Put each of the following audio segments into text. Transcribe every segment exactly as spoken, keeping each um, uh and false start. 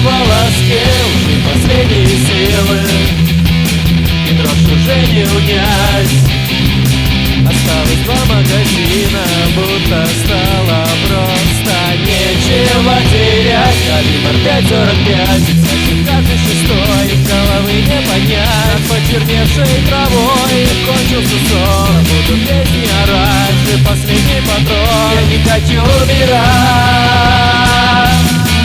волоске уже последние силы, и дрожь уже не унять. Осталось два магазина, будто стало просто нечего терять. Калибр пять сорок пять, значит каждый шестой, головы не поднять. Над почерневшей травой кончился сон, буду песни орать, ты последний патрон. Я не хочу умирать.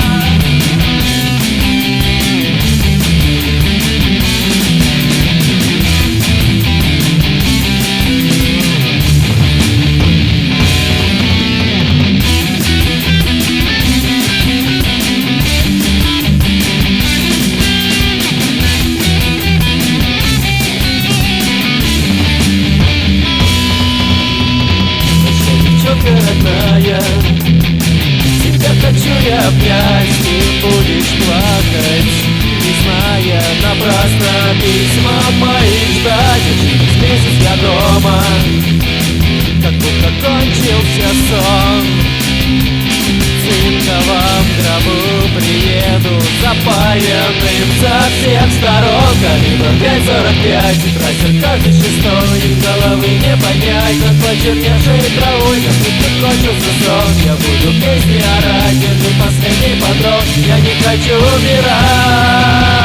Родная, тебя хочу я обнять, ты будешь плакать, не зная напрасно письма мои ждать. И через месяц я дома, как будто кончился сон. В цинковом гробу приеду, запаянным со всех сторон. Калибр пять сорок пять, трассер каждый шестой, головы не поднять. Над почерневшей травой, как будто кончился сон. Я буду песни орать, держи последний патрон. Я не хочу умирать.